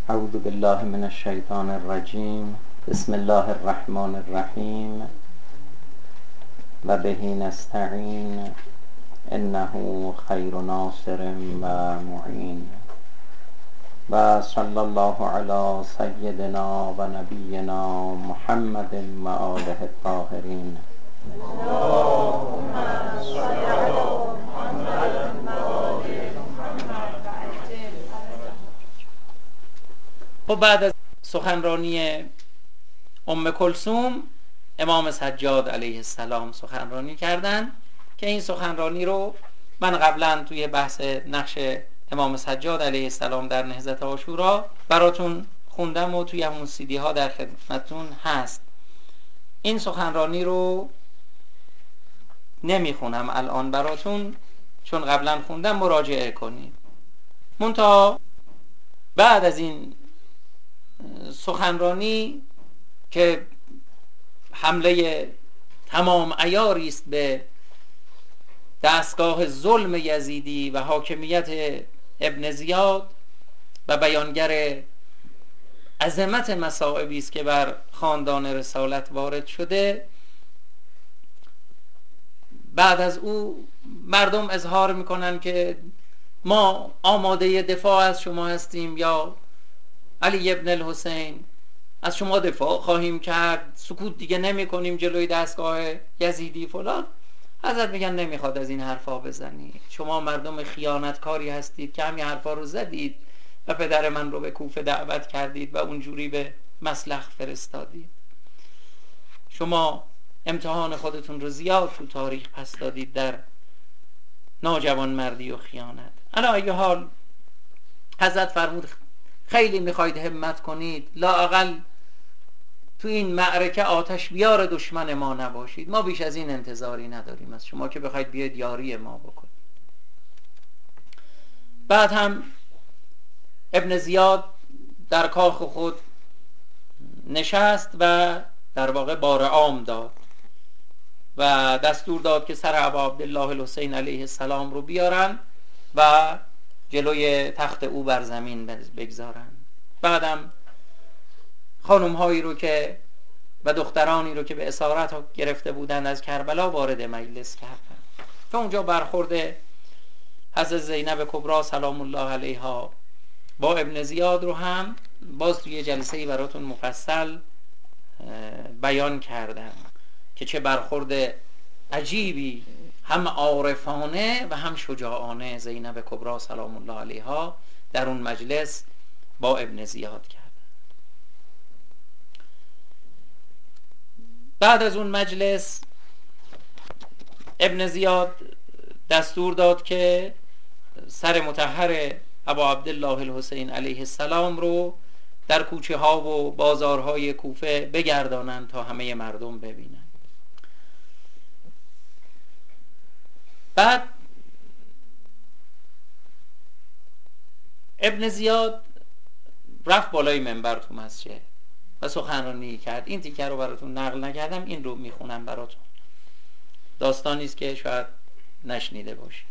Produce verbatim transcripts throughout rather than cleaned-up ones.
اعوذ بالله من الشیطان الرجیم. بسم الله الرحمن الرحیم و به نستعین انه خیر ناصر و معین و صلی الله علی سیدنا و نبینا محمد و آله الطاهرین. اللهم صل علی محمد و آل محمد. و بعد از سخنرانی ام کلثوم امام سجاد علیه السلام سخنرانی کردن که این سخنرانی رو من قبلا توی بحث نقش امام سجاد علیه السلام در نهضت عاشورا براتون خوندم و توی همون سیدی ها در خدمتتون هست. این سخنرانی رو نمیخونم الان براتون، چون قبلا خوندم، مراجعه کنید. منتها بعد از این سخنرانی که حمله تمام عیاری است به دستگاه ظلم یزیدی و حاکمیت ابن زیاد و بیانگر عظمت مصائبی است که بر خاندان رسالت وارد شده، بعد از او مردم اظهار میکنن که ما آماده دفاع از شما هستیم، یا علی ابن الحسین از شما دفاع خواهیم کرد، سکوت دیگه نمی کنیم جلوی دستگاه یزیدی فلان. حضرت میگن نمیخواد از این حرفا بزنید، شما مردم خیانتکاری هستید که همین حرفا رو زدید و پدر من رو به کوفه دعوت کردید و اونجوری به مسلخ فرستادید. شما امتحان خودتون رو زیاد تو تاریخ پس دادید در ناجوان مردی و خیانت. علی ای حال حضرت فرمود خیلی میخواید همت کنید، لااقل تو این معرکه آتش بیار دشمن ما نباشید. ما بیش از این انتظاری نداریم از شما که بخواید بیاید یاری ما بکنید. بعد هم ابن زیاد در کاخ خود نشست و در واقع بار عام داد و دستور داد که سر ابا عبدالله الحسین علیه السلام رو بیارن و جلوی تخت او بر زمین بگذارن. بعدم خانم هایی رو که و دخترانی رو که به اسارت گرفته بودند از کربلا وارد مجلس کردن و اونجا برخورد حضرت زینب کبری سلام الله علیها با ابن زیاد رو هم باز توی جلسه‌ای براتون مفصل بیان کردم که چه برخورد عجیبی هم عارفانه و هم شجاعانه زینب کبری سلام الله علیها در اون مجلس با ابن زیاد کرد. بعد از اون مجلس ابن زیاد دستور داد که سر مطهر ابا عبدالله الحسین علیه السلام رو در کوچه ها و بازارهای کوفه بگردانند تا همه مردم ببینند. بعد ابن زیاد رفت بالای منبر تو مسجد و سخنرانی کرد. این تیکه رو براتون نقل نکردم، این رو میخونم براتون. داستانی است که شاید نشنیده باشید.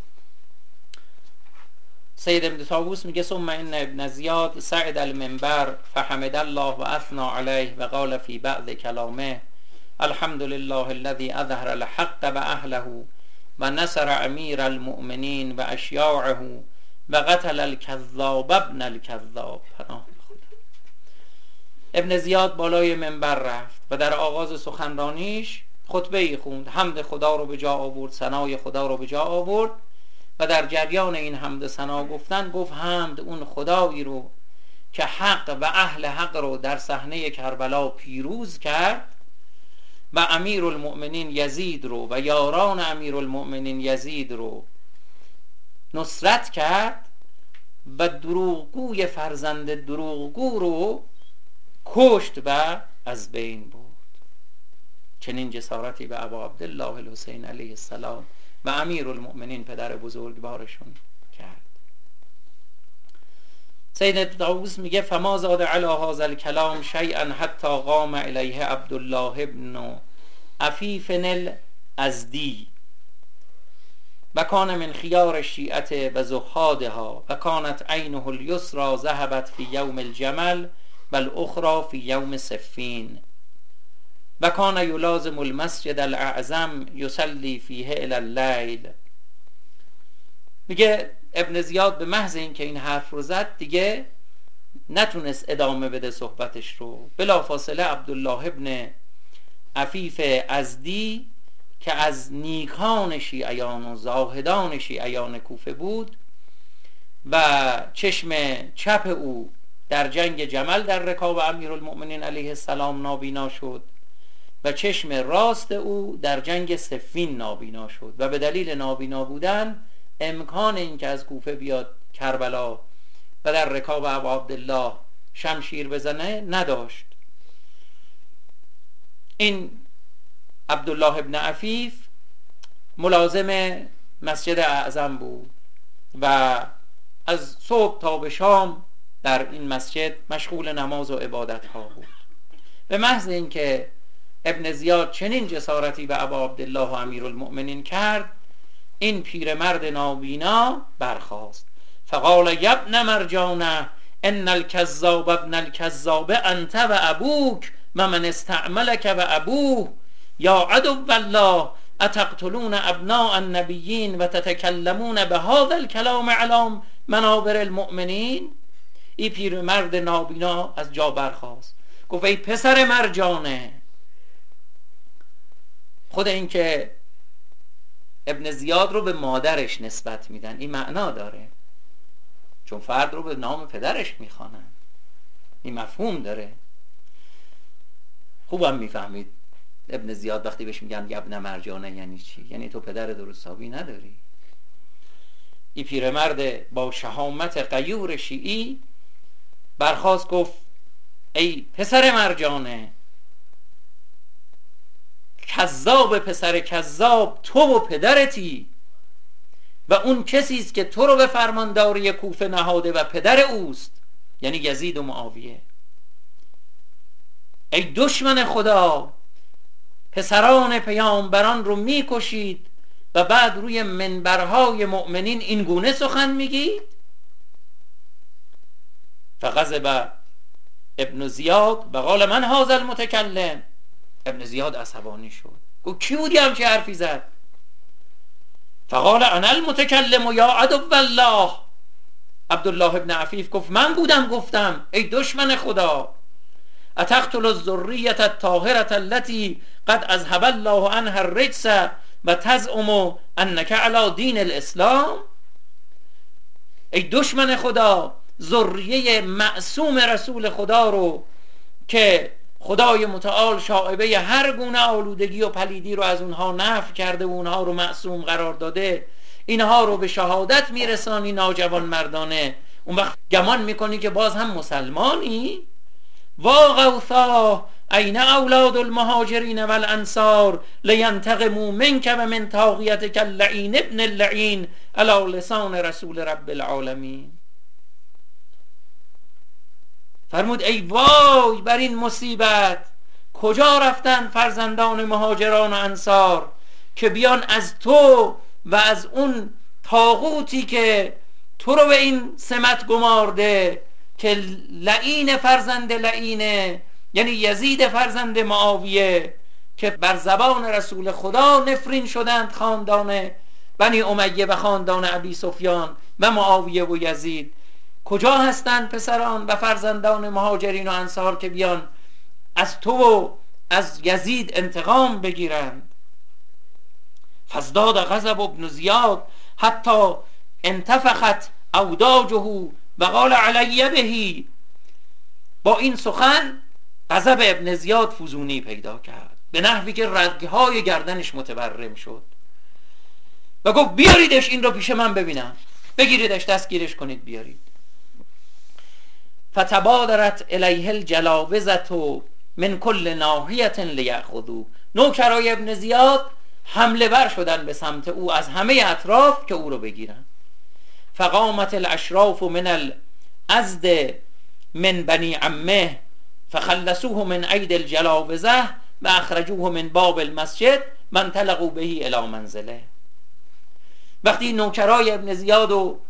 سید ابن طاووس میگه ثم ان ابن زیاد صعد المنبر فحمد الله و اثنى علیه و قال فی بعض کلامه الحمد لله الذي اظهر الحق و اهله و نصر امیر المؤمنین و اشیاعه و قتل الکذاب ابن الکذاب. پناه خدا. ابن زیاد بالای منبر رفت و در آغاز سخنرانیش خطبه ای خوند، حمد خدا رو به جا آورد، ثنای خدا رو به جا آورد و در جریان این حمد و ثنا گفتن گفت حمد اون خدایی رو که حق و اهل حق رو در صحنه کربلا پیروز کرد و امیر المؤمنین یزید رو و یاران امیر المؤمنین یزید رو نصرت کرد و دروغگوی فرزند دروغگو رو کشت و از بین برد. چنین جسارتی به ابا عبدالله الحسین علیه السلام و امیر المؤمنین پدر بزرگوارشون کرد. سید طاووس میگه فما زاد علی هذا الکلام شیئا حتی قام الیه عبدالله ابن عفیف الازدی و کان من خیار الشیعة و زهادها و کانت عینه الیسری ذهبت فی یوم الجمل و الاخری فی یوم صفین و کان یلازم المسجد الاعظم یصلی فیه الی اللیل. میگه ابن زیاد به محض این که این حرف رو زد دیگه نتونست ادامه بده صحبتش رو. بلافاصله عبدالله ابن عفیف ازدی که از نیکان شیعیان و زاهدان شیعیان کوفه بود و چشم چپ او در جنگ جمل در رکاب امیرالمؤمنین علیه السلام نابینا شد و چشم راست او در جنگ صفین نابینا شد و به دلیل نابینا بودن امکان این که از کوفه بیاد کربلا و در رکاب ابا عبدالله شمشیر بزنه نداشت. این عبدالله ابن عفیف ملازم مسجد اعظم بود و از صبح تا به شام در این مسجد مشغول نماز و عبادت ها بود. به محض اینکه ابن زیاد چنین جسارتی به ابا عبدالله و امیرالمؤمنین کرد، این پیرمرد نابینا برخاست. فقال یا ابن مرجانه ان الکذاب ابن الکذاب انت و ابوک و من استعملک و ابوه یا عدو الله اتقتلون ابناء النبیین و تتکلمون به هذا الکلام علی منابر المؤمنین. این پیرمرد نابینا از جا برخاست، گفت ای پسر مرجانه. خود این که ابن زیاد رو به مادرش نسبت میدن این معنا داره، چون فرد رو به نام پدرش میخوانن، این مفهوم داره. خوبم میفهمید ابن زیاد وقتی بهش میگن ابن مرجانه یعنی چی؟ یعنی تو پدر درستابی نداری. این پیرمرد با شهامت غیور شیعی برخاست گفت ای پسر مرجانه، کذاب پسر کذاب، تو و پدرتی و اون کسی است که تو رو به فرمانداری کوفه نهاده و پدر اوست، یعنی یزید و معاویه. ای دشمن خدا، پسران پیامبران رو میکشید و بعد روی منبرهای مؤمنین این گونه سخن میگید. فغضب ابن زیاد و قال من هذا المتکلم. ابن زیاد عصبانی شد، گفت کی بودی همچه حرفی زد؟ فقال انا المتکلم یا عدو الله. عبدالله ابن عفیف گفت من بودم گفتم ای دشمن خدا. اتقتل الذریة الطاهرة التي قد اذهب الله عنها الرجس و تزعم انک علی دین الاسلام. ای دشمن خدا، ذریه معصوم رسول خدا رو که خدای متعال شائبه هر گونه آلودگی و پلیدی رو از اونها نفی کرده و اونها رو معصوم قرار داده، اینها رو به شهادت میرسانی ناجوان مردانه، اون وقت گمان میکنی که باز هم مسلمانی؟ وا غوثا این اولاد المهاجرین والانصار لینتقموا منک و من طاغیتک اللعین ابن اللعین علی لسان رسول رب العالمین. فرمود ای وای بر این مصیبت، کجا رفتن فرزندان مهاجران و انصار که بیان از تو و از اون طاغوتی که تو رو به این سمت گمارده که لعین فرزند لعینه، یعنی یزید فرزند معاویه که بر زبان رسول خدا نفرین شدند، خاندان بنی امیه و خاندان ابی سفیان و معاویه و یزید. کجا هستند پسران و فرزندان مهاجرین و انصار که بیان از تو و از یزید انتقام بگیرند؟ فازداد غضب ابن زیاد حتی انتفخت اوداجه و قال علی بهی. با این سخن غضب ابن زیاد فزونی پیدا کرد به نحوی که رگهای گردنش متورم شد و گفت بیاریدش این رو پیش من ببینم، بگیریدش دستگیرش کنید بیارید. فتبادرت الیه الجلاوزة من کل ناحیة لیأخذوه. نوکرای ابن زیاد حمله ور شدن به سمت او از همه اطراف که او رو بگیرن. فقامت الاشراف من الازد من بنی عمه فخلصوه من اید الجلاوزة و اخرجوه من باب المسجد من طلقوا به الی منزله. وقتی نوکرای ابن زیاد و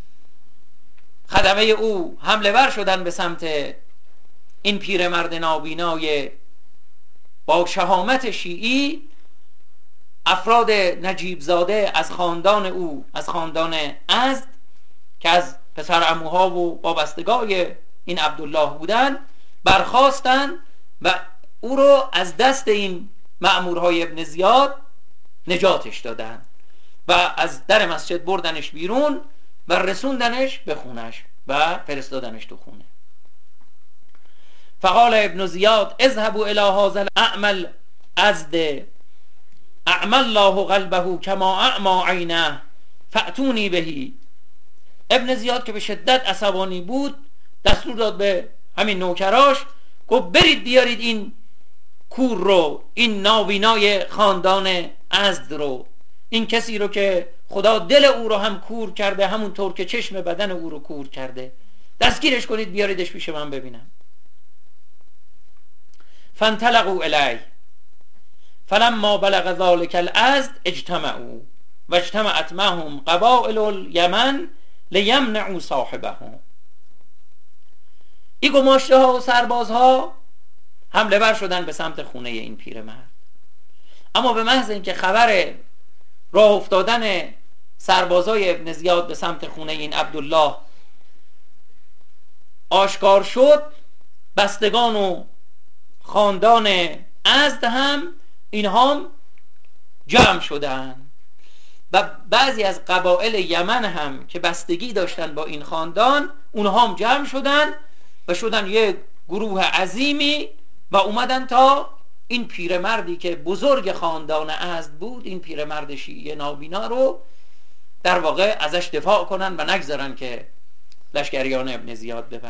خدمه او حمله ور شدن به سمت این پیرمرد نابینای با شهامت شیعی، افراد نجیب زاده از خاندان او، از خاندان ازد که از پسر عموها و وابستگای این عبدالله بودن، برخاستن و او رو از دست این مأمورهای ابن زیاد نجاتش دادن و از در مسجد بردنش بیرون و رسوندنش به خونش و فرستادنش تو خونه. فقال ابن زیاد اذهبوا الى هذا الاعمل ازد اعمى الله قلبه کما اعمى عینه فأتونی بهی. ابن زیاد که به شدت عصبانی بود دستور داد به همین نوکراش، گفت برید بیارید این کور رو، این نابینای خاندان ازد رو، این کسی رو که خدا دل او رو هم کور کرده، همونطور که چشم بدن او رو کور کرده، دستگیرش کنید بیاریدش پیش من ببینم. فانطلقوا الیه فلما بلغ ذلك الازد اجتمعوا و اجتمعت معهم قبائل الیمن لیمنعوا صاحبهم. این گماشته ها و سربازها حمله ور شدن به سمت خونه این پیرمرد، اما به محض اینکه خبر راه افتادن سربازای ابن زیاد به سمت خونه این عبدالله آشکار شد، بستگان و خاندان ازد هم اینها هم جمع شدن و بعضی از قبایل یمن هم که بستگی داشتن با این خاندان اونها هم جمع شدن و شدن یک گروه عظیمی و اومدن تا این پیرمردی که بزرگ خاندان ازد بود، این پیرمرد شیعی نابینا رو در واقع ازش دفاع کنن و نگذارن که لشکریان ابن زیاد ببرن.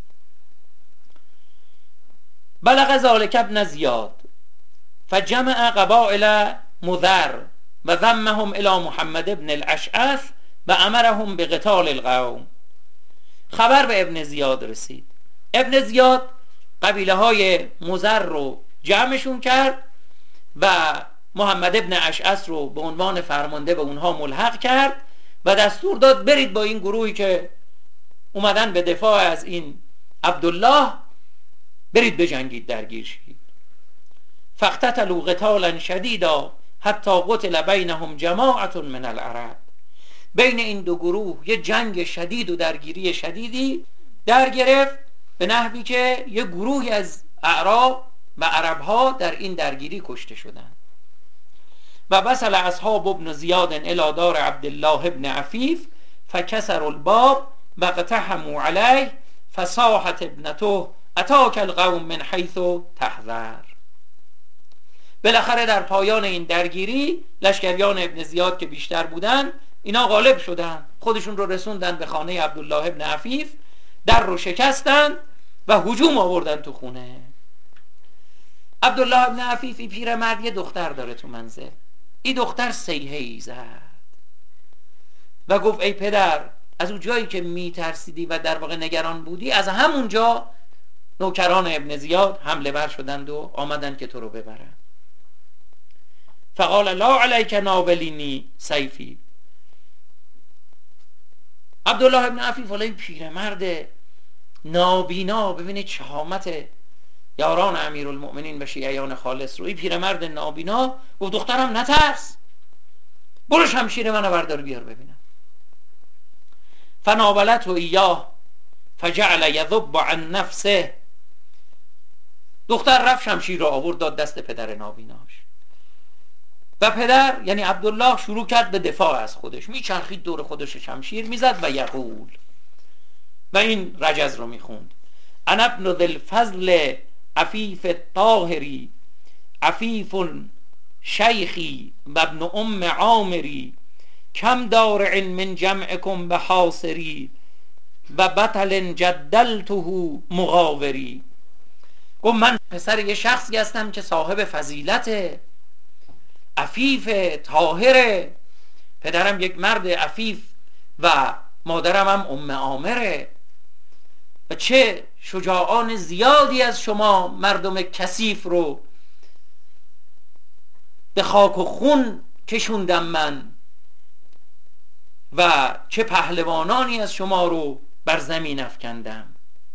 بلغ ذلک ابن زیاد فجمع قبائل مضر و ذمهم الى محمد ابن الاشعث و امرهم به قتال القوم. خبر به ابن زیاد رسید. ابن زیاد قبیله های مضر رو جمعشون کرد و محمد ابن اشعث رو به عنوان فرمانده به اونها ملحق کرد و دستور داد برید با این گروهی که اومدن به دفاع از این عبدالله برید بجنگید، درگیر شید. فاقتتلوا قتالا شدیدا حتی قتل بینهم جماعت من العرب. بین این دو گروه یه جنگ شدید و درگیری شدیدی در گرفت به نحوی که یه گروهی از اعراب و عربها در این درگیری کشته شدند. و وصل اصحاب ابن زیاد الی دار عبدالله ابن عفیف فکسروا الباب و اقتحموا علیه فصاحت ابنته اتاک القوم من حیث تحذر. بالاخره در پایان این درگیری لشکریان ابن زیاد که بیشتر بودن اینا غالب شدن، خودشون رو رسوندن به خانه عبدالله ابن عفیف، در رو شکستن و هجوم آوردن تو خونه. عبدالله ابن عفیف این پیرمرد یه دختر داره تو منزل. این دختر سیحه‌ای زد و گفت ای پدر، از اون جایی که میترسیدی و در واقع نگران بودی، از همونجا نوکران ابن زیاد حمله ور شدند و آمدن که تو رو ببرن. فقال لا علیک ناولینی سیفی. عبدالله ابن عفیف ولی پیرمرد نابینا، ببینید شهامت یاران امیرالمؤمنین و شیعیان خالص رو، این پیرمرد نابینا گفت دخترم نترس، برو شمشیر منو بردار بیار ببینم. فناولته ایاه فجعل یذب عن نفسه. دختر رفت شمشیر رو آورد داد دست پدر نابیناش و پدر یعنی عبدالله شروع کرد به دفاع از خودش، میچرخید دور خودش شمشیر میزد و یقول و این رجز رو میخوند: انا ابن ذی الفضل عفیف الطاهری عفیف شیخی و ابن ام عامری کم دار من جمعکم به حاصری و بطل جدلته مغاوری. گفت من پسر یه شخصی هستم که صاحب فضیلت، عفیف طاهره، پدرم یک مرد عفیف و مادرم هم ام عامره و چه شجاعان زیادی از شما مردم کثیف رو به خاک و خون کشوندم من و چه پهلوانانی از شما رو بر زمین افکندم.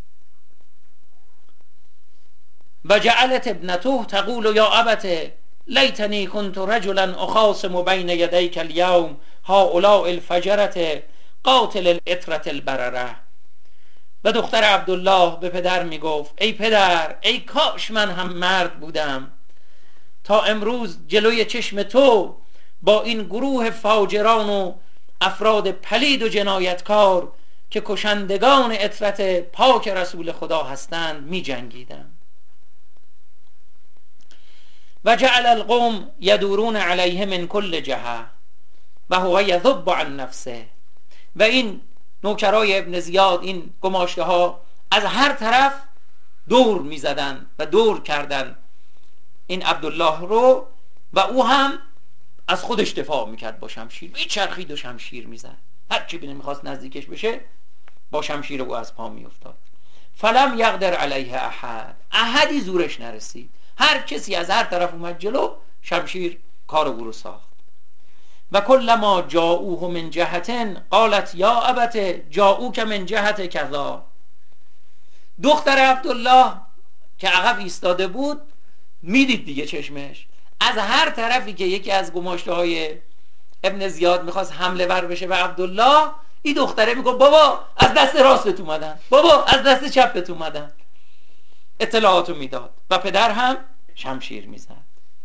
و جعلت ابنته تقول یا ابت لیتنی كنت رجلا اخاصم بین یدیک اليوم هؤلاء الفجرة قاتل العترة البررة. و دختر عبدالله به پدر میگفت ای پدر، ای کاش من هم مرد بودم تا امروز جلوی چشم تو با این گروه فاجران و افراد پلید و جنایتکار که کشندگان عترت پاک رسول خدا هستند می جنگیدم. و جعل القوم یدورون علیه من کل جهه و هو یذب عن نفسه. و این نوکرای ابن زیاد، این گماشته ها، از هر طرف دور می زدن و دور کردن این عبدالله رو و او هم از خودش دفاع میکرد با شمشیر، میچرخید و شمشیر میزد، هر چی بینه میخواست نزدیکش بشه با شمشیر او از پا میافتاد. فلم یقدر علیه احد، احدی زورش نرسید، هر کسی از هر طرف اومد جلو شمشیر کار او رو ساخت. و کلما جاؤوه من جهتن قالت یا ابت جاؤوک من جهت کذا. دختر عبدالله که عقب ایستاده بود میدید دیگه چشمش، از هر طرفی که یکی از گماشته های ابن زیاد میخواست حمله ور بشه به عبدالله، این دختره میگه بابا از دست راستت اومدن، بابا از دست چپت اومدن، اطلاعاتو میداد و پدر هم شمشیر میزد.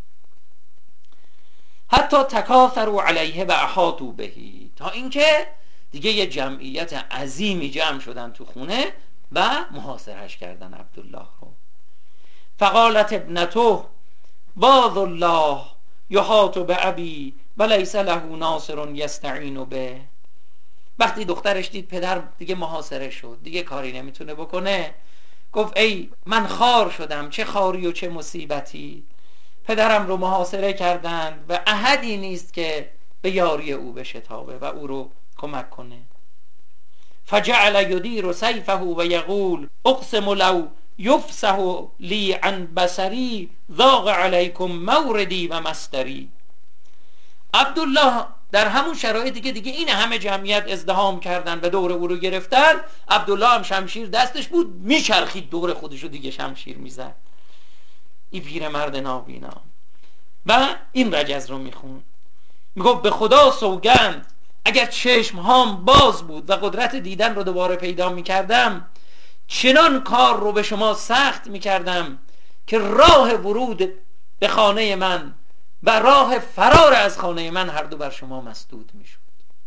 حتی تکاثروا علیه و احاطوا بهی، تا اینکه دیگه یه جمعیت عظیمی جمع شدن تو خونه و محاصرهش کردن عبدالله رو. فقالت ابنته باذ الله یحاط بابی و لیس له ناصر یستعین به. وقتی دخترش دید پدر دیگه محاصره شد، دیگه کاری نمیتونه بکنه، گفت ای من خار شدم، چه خاری و چه مصیبتی، پدرم رو محاصره کردند و احدی نیست که به یاری او بشتابه و او رو کمک کنه. فجعل یدیر سیفه و یقول اقسم لو یفسح لی عن بصری ضاق علیکم موردی و مستری. عبدالله در همون شرایطی که دیگه این همه جمعیت ازدحام کردن و دور او رو گرفتن، عبدالله هم شمشیر دستش بود، میچرخید دور خودش رو دیگه شمشیر میزد. این پیرمرد نابینا و این رجز رو میخون، میگفت به خدا سوگند اگر چشم هام باز بود و قدرت دیدن رو دوباره پیدا میکردم، چنان کار رو به شما سخت میکردم که راه ورود به خانه من و راه فرار از خانه من هر دو بر شما مسدود میشد.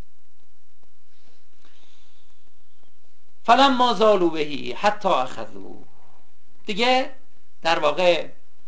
فلما زالوا بهی حتی اخذوه، دیگه در واقع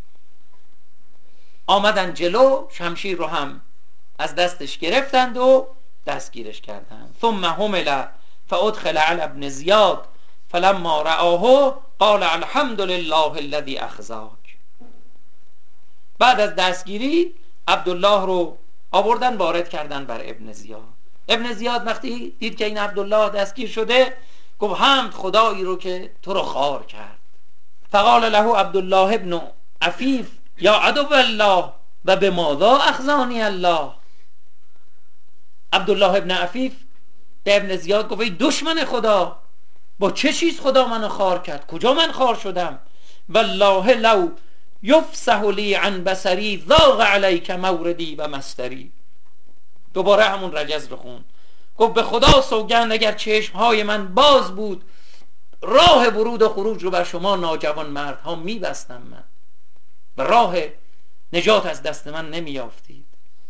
آمدن جلو، شمشیر رو هم از دستش گرفتند و دستگیرش کردند. ثم حمل فادخل علی ابن زیاد فلما رآه قال الحمد لله الذي اخزاک. بعد از دستگیری عبدالله رو آوردن وارد کردن بر ابن زیاد. ابن زیاد وقتی دید که این عبدالله دستگیر شده گفت حمد خدایی رو که تو رو خار کرد. فقال له عبدالله ابن عفیف یا عدو الله و به ماذا اخزانی الله. عبدالله ابن عفیف به ابن زیاد گفت ای دشمن خدا، با چه چیز خدا منو خار کرد؟ کجا من خار شدم؟ والله لو یفسح لی عن بصری ضاق علیک موردی و مستری. دوباره همون رجز رو خون، گفت به خدا سوگند اگر چشمهای من باز بود، راه ورود و خروج رو بر شما ناجوان مردها میبستم من و راه نجات از دست من نمیافتید.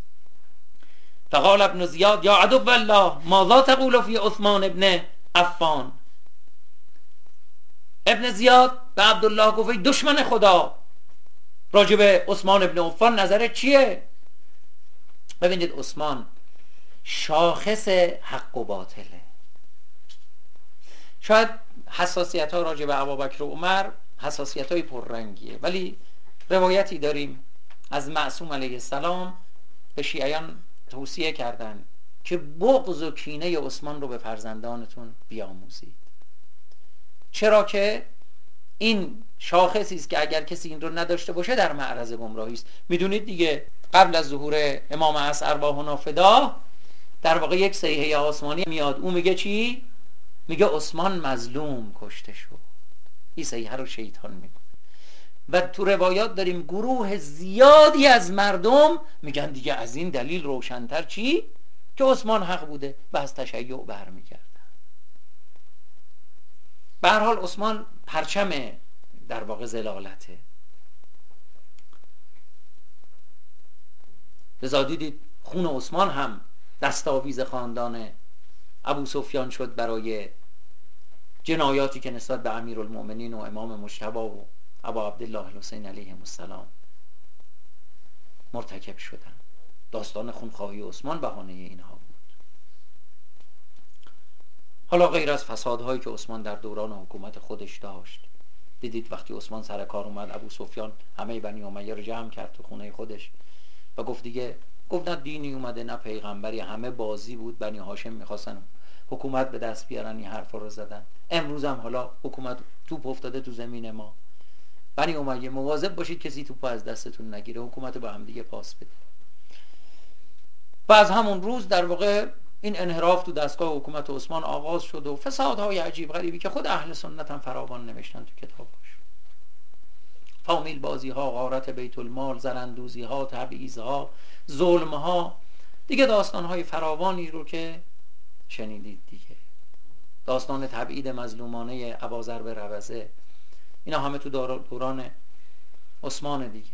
فقال ابن زیاد یا عدو الله ماذا تقول فی عثمان ابن عفان. ابن زیاد به عبدالله گفت ای دشمن خدا، راجب عثمان ابن عفان نظرت چیه؟ ببینید عثمان شاخص حق و باطله. شاید حساسیت ها راجب ابوبکر و عمر حساسیت های پررنگیه، ولی روایتی داریم از معصوم علیه السلام به شیعیان توصیه کردن که بغض و کینه عثمان رو به فرزندانتون بیاموزید، چرا که این شاخصی است که اگر کسی این رو نداشته باشه در معرض گمراهی است. میدونید دیگه قبل از ظهور امام عصر ارواحنا فدا، در واقع یک صیحه آسمانی میاد، اون میگه چی؟ میگه عثمان مظلوم کشته شد. این صیحه رو شیطان میگه. و تو روایات داریم گروه زیادی از مردم میگن دیگه از این دلیل روشن‌تر چی؟ که عثمان حق بوده و از تشیع برمیگردن. به هر حال عثمان پرچم در واقع ضلالته. لذا دیدید خون عثمان هم دستاویز خاندان ابو سفیان شد برای جنایاتی که نسبت به امیرالمؤمنین و امام مجتبی و ابا عبدالله الحسین علیه السلام مرتکب شدن. داستان خونخواهی عثمان بهانه اینها بود. حالا غیر از فسادهایی که عثمان در دوران حکومت خودش داشت، دیدید وقتی عثمان سر کار اومد، ابو سفیان همه بنی امیه رو جمع کرد تو خونه خودش و گفت دیگه، گفت نه دینی اومده نه پیغمبری، همه بازی بود. بنی هاشم میخواستن حکومت به دست بیارن، این حرفا رو زدن. امروز هم حالا حکومت توپ افتاده تو زمین ما. بنی امیه مواظب باشید کسی توپ از دستتون نگیره، حکومت با هم دیگه پاس بده. و از همون روز در واقع این انحراف تو دستگاه حکومت عثمان آغاز شد و فسادهای عجیب غریبی که خود اهل سنت هم فراوان نوشتن تو کتابش. فامیل بازی ها، غارت بیت المال، زرندوزی ها، تبعیض ها، ظلم ها، دیگه داستان های فراوانی رو که شنیدید دیگه. داستان تبعید مظلومانه اباذر به روزه، اینا همه تو دوران عثمان دیگه.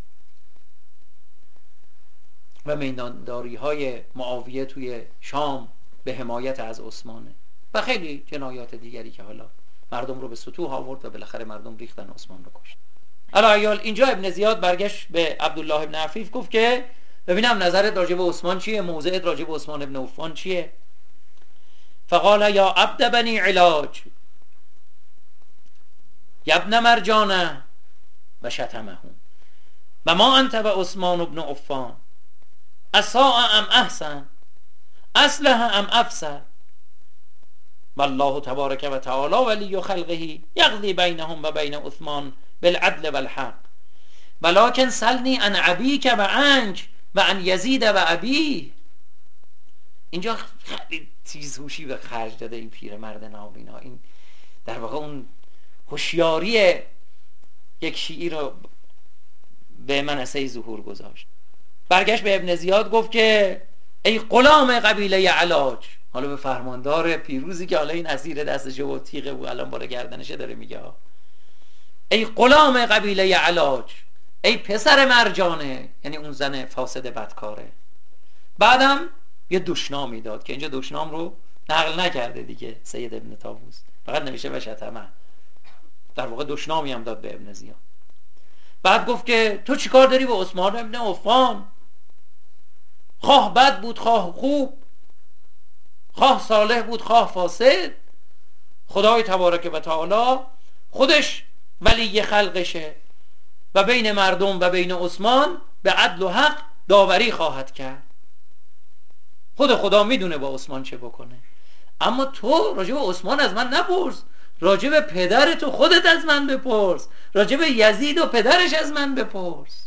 و میدانداری های معاویه توی شام به حمایت از عثمانه و خیلی جنایات دیگری که حالا مردم رو به سطوح آورد و بالاخره مردم ریختن عثمان رو کشت. الایال اینجا ابن زیاد برگشت به عبدالله ابن عفیف گفت که ببینم نظرت راجع به عثمان چیه، موضعت راجع به عثمان ابن عفان چیه؟ فقال یا عبد بنی علاج یا ابن مرجانه و شتمه و ما انت و عثمان ابن عفان اساء ام احسن اصلح ام افسد والله تبارک و تعالی ولی خلقه یقضی بینهم و بین عثمان بالعدل والحق ولكن سلنی عن ابیک و عنک و عن یزید و ابی. اینجا خیلی تیزهوشی به خرج داده این پیرمرد نابینا. این در واقع اون هوشیاری یک شیعی رو به منصه ظهور گذاشت. برگشت به ابن زیاد گفت که ای غلام قبیله علاج، حالا به فرماندار پیروزی که حالا این اسیر دستش و تیغه و الان بالا گردنشه داره میگه، ای غلام قبیله علاج، ای پسر مرجانه، یعنی اون زن فاسد بدکاره. بعدم یه دشنامی داد که اینجا دشنام رو نقل نکرده دیگه سید ابن طاووس، فقط نمیشه و شتمه. در واقع دشنامی هم داد به ابن زیاد. بعد گفت که تو چیکار داری با عثمان ابن عفان؟ خواه بد بود خواه خوب، خواه صالح بود خواه فاسد، خدای تبارک و تعالی خودش ولی خلقشه و بین مردم و بین عثمان به عدل و حق داوری خواهد کرد. خود خدا میدونه با عثمان چه بکنه. اما تو راجع به عثمان از من نپرس، راجع به پدر تو خودت از من بپرس، راجع به یزید و پدرش از من بپرس.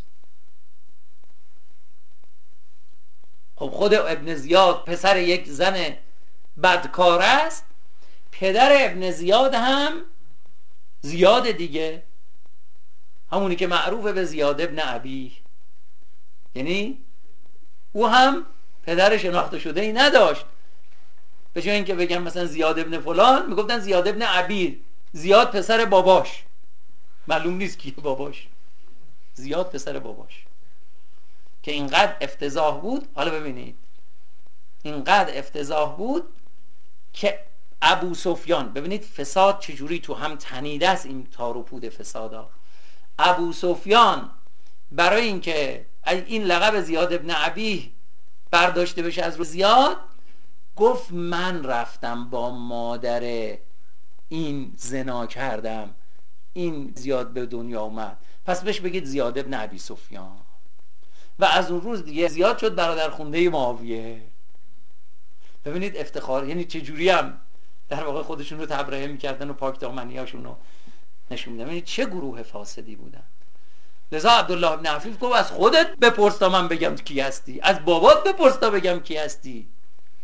خب خود ابن زیاد پسر یک زن بدکار است، پدر ابن زیاد هم زیاد دیگه، همونی که معروفه به زیاد ابن ابی، یعنی او هم پدر شناخته شده ای نداشت. به جای اینکه بگم مثلا زیاد ابن فلان میگفتن زیاد ابن ابی، زیاد پسر باباش، معلوم نیست کیه باباش، زیاد پسر باباش، که اینقدر افتضاح بود. حالا ببینید اینقدر افتضاح بود که ابو سفیان، ببینید فساد چجوری تو هم تنیده است، این تار و پود فسادا. ابو سفیان برای اینکه این لقب زیاد ابن ابی برداشته بشه از رو زیاد، گفت من رفتم با مادر این زنا کردم، این زیاد به دنیا اومد، پس بهش بگید زیاد ابن ابی سفیان. و از اون روز دیگه زیاد شد برادر خونده معاویه. ببینید افتخار، یعنی چه جوری هم در واقع خودشون رو تبرئه میکردن و پاک دامنیاشون رو نشون میدن. ببینید چه گروه فاسدی بودن. لذا عبدالله ابن عفیف گفت از خودت بپرس تا من بگم کی هستی، از بابات بپرس تا بگم کی هستی.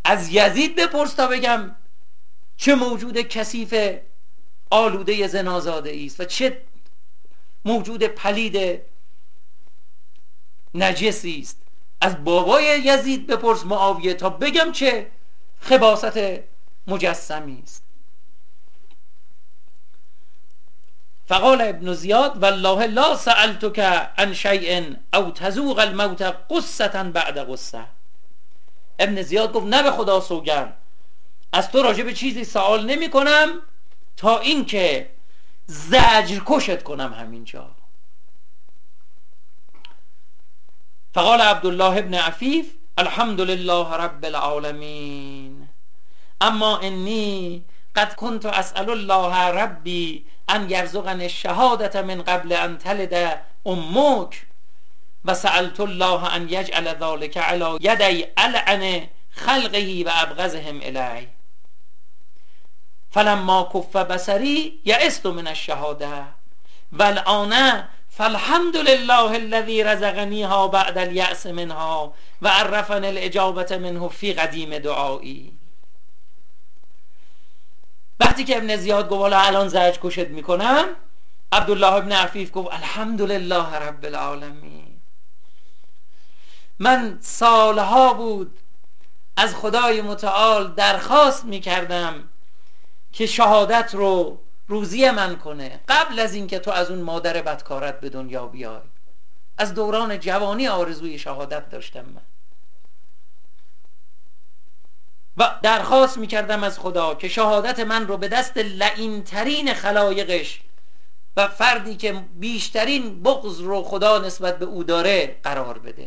از یزید بپرس تا بگم چه موجود کثیف آلوده زنازاده است و چه موجود پلید نجسی است. از بابای یزید بپرس معاویه تا بگم چه خباثت مجسمی است. فقال ابن زیاد والله لا سألتك عن شیء او تذوق الموت قصة بعد قصة. ابن زیاد گفت نه به خدا سوگند از تو راجع به چیزی سوال نمی کنم تا این که زجر کشت کنم همینجا. فقال عبدالله ابن عفیف الحمد لله رب العالمین اما انی قد كنت اسأل الله ربی ان یرزقنی الشهادة من قبل ان تلد امک و سألت الله ان یجعل ذلك على یدی العن خلقه و ابغضهم الی فلما کف بصری یئست من الشهاده والآن فالحمد لله الذي رزقنیها بعد اليأس منها و عرفني الاجابة منه فی قدیم دعایی. وقتی که ابن زیاد گفت والا الان زجر کشت میکنم، عبدالله ابن عفیف گفت الحمد لله رب العالمین. من سالها بود از خدای متعال درخواست میکردم که شهادت رو روزی من کنه قبل از اینکه تو از اون مادر بدکارت به دنیا بیای. از دوران جوانی آرزوی شهادت داشتم من و درخواست میکردم از خدا که شهادت من رو به دست لعین‌ترین خلایقش و فردی که بیشترین بغض رو خدا نسبت به او داره قرار بده.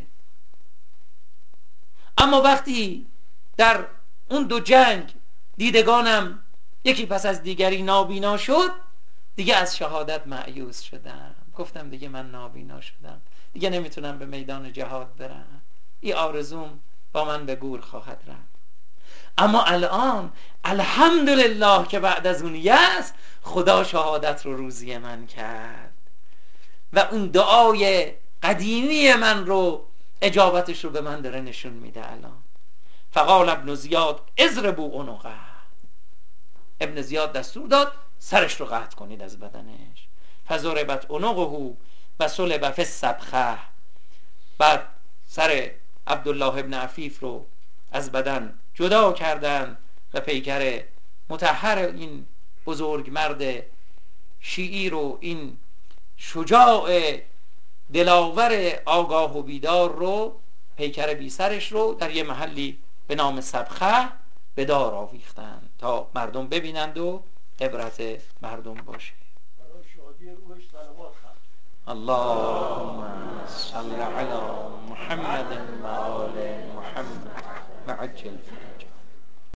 اما وقتی در اون دو جنگ دیدگانم یکی پس از دیگری نابینا شد، دیگه از شهادت مایوس شدم. گفتم دیگه من نابینا شدم، دیگه نمیتونم به میدان جهاد برم، این آرزوم با من به گور خواهد رفت. اما الان الحمدلله که بعد از اون یأس خدا شهادت رو روزی من کرد و اون دعای قدیمی من رو اجابتش رو به من داره نشون میده الان. فقال ابن زیاد اضربوا عنقه. ابن زیاد دستور داد سرش رو قطع کنید از بدنش. فضربت عنقه و صلب فی السبخه. بعد سر عبدالله ابن عفیف رو از بدن جدا کردن و پیکر مطهر این بزرگ مرد شیعی رو، این شجاع دلاور آگاه و بیدار رو، پیکر بی سرش رو در یه محلی به نام سبخه به دار آویختن تا مردم ببینند و عبرت مردم باشه. برای شادی روحش صلوات خواند. اللهم صل علی محمد و آل محمد و عجل فرجه.